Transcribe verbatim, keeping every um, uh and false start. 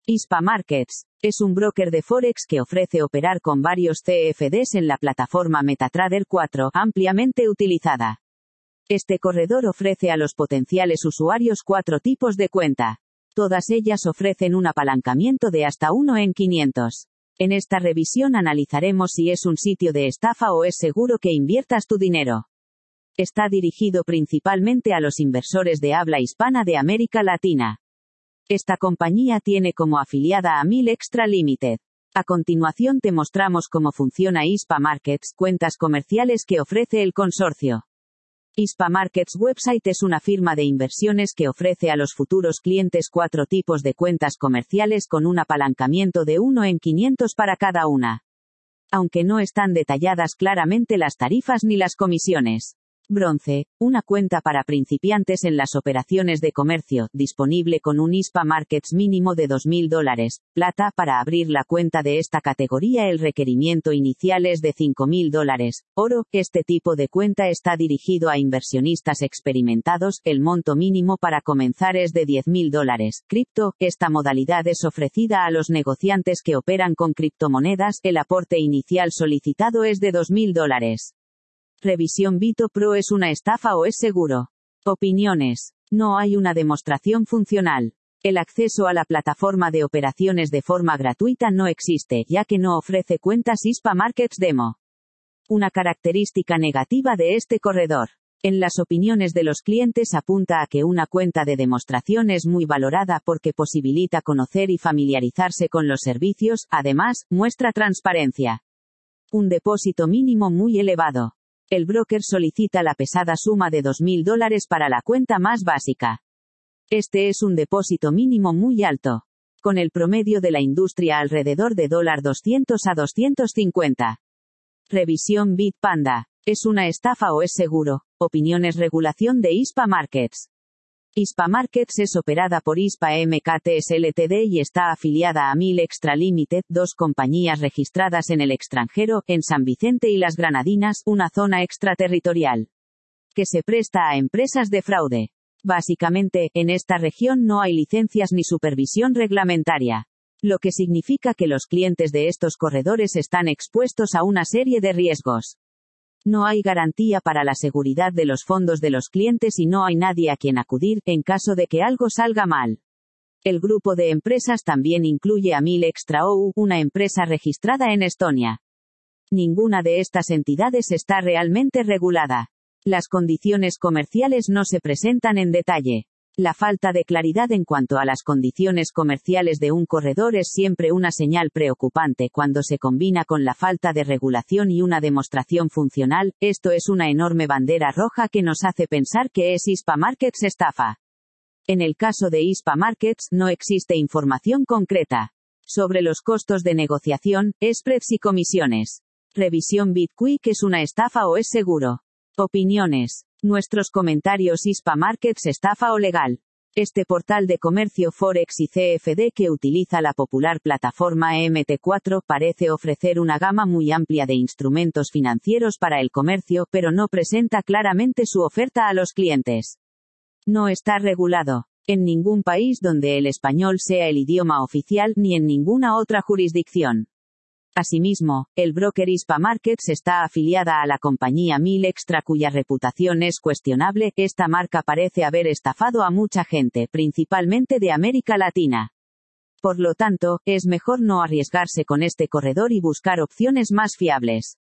ISPA Markets es un broker de Forex que ofrece operar con varios C F Ds en la plataforma MetaTrader cuatro, ampliamente utilizada. Este corredor ofrece a los potenciales usuarios cuatro tipos de cuenta. Todas ellas ofrecen un apalancamiento de hasta uno en quinientos. En esta revisión analizaremos si es un sitio de estafa o es seguro que inviertas tu dinero. Está dirigido principalmente a los inversores de habla hispana de América Latina. Esta compañía tiene como afiliada a Mil Extra Limited. A continuación te mostramos cómo funciona ISPA Markets, cuentas comerciales que ofrece el consorcio. ISPA Markets Website es una firma de inversiones que ofrece a los futuros clientes cuatro tipos de cuentas comerciales con un apalancamiento de uno en quinientos para cada una. Aunque no están detalladas claramente las tarifas ni las comisiones. Bronce, una cuenta para principiantes en las operaciones de comercio, disponible con un ISPA Markets mínimo de dos mil dólares. Plata, para abrir la cuenta de esta categoría el requerimiento inicial es de cinco mil dólares. Oro, este tipo de cuenta está dirigido a inversionistas experimentados, el monto mínimo para comenzar es de diez mil dólares. Cripto, esta modalidad es ofrecida a los negociantes que operan con criptomonedas, el aporte inicial solicitado es de dos mil dólares. Revisión Bito Pro ¿es una estafa o es seguro? Opiniones. No hay una demostración funcional. El acceso a la plataforma de operaciones de forma gratuita no existe, ya que no ofrece cuentas ISPA Markets Demo. Una característica negativa de este corredor. En las opiniones de los clientes apunta a que una cuenta de demostración es muy valorada porque posibilita conocer y familiarizarse con los servicios, además, muestra transparencia. Un depósito mínimo muy elevado. El broker solicita la pesada suma de dos mil dólares para la cuenta más básica. Este es un depósito mínimo muy alto. Con el promedio de la industria alrededor de doscientos a doscientos cincuenta. Revisión Bitpanda. ¿Es una estafa o es seguro? Opiniones. Regulación de ISPA Markets. ISPA Markets es operada por ISPA M K T S Ltd y está afiliada a Mil Extra Limited, dos compañías registradas en el extranjero, en San Vicente y las Granadinas, una zona extraterritorial que se presta a empresas de fraude. Básicamente, en esta región no hay licencias ni supervisión reglamentaria, lo que significa que los clientes de estos corredores están expuestos a una serie de riesgos. No hay garantía para la seguridad de los fondos de los clientes y no hay nadie a quien acudir, en caso de que algo salga mal. El grupo de empresas también incluye a Mil Extra O U, una empresa registrada en Estonia. Ninguna de estas entidades está realmente regulada. Las condiciones comerciales no se presentan en detalle. La falta de claridad en cuanto a las condiciones comerciales de un corredor es siempre una señal preocupante cuando se combina con la falta de regulación y una demostración funcional. Esto es una enorme bandera roja que nos hace pensar que es ISPA Markets estafa. En el caso de ISPA Markets, no existe información concreta sobre los costos de negociación, spreads y comisiones. Revisión BitQuick ¿es una estafa o es seguro? Opiniones. Nuestros comentarios. ISPA Markets estafa o legal. Este portal de comercio Forex y C F D que utiliza la popular plataforma M T cuatro parece ofrecer una gama muy amplia de instrumentos financieros para el comercio, pero no presenta claramente su oferta a los clientes. No está regulado en ningún país donde el español sea el idioma oficial, ni en ninguna otra jurisdicción. Asimismo, el broker ISPA Markets está afiliada a la compañía Mil Extra cuya reputación es cuestionable. Esta marca parece haber estafado a mucha gente, principalmente de América Latina. Por lo tanto, es mejor no arriesgarse con este corredor y buscar opciones más fiables.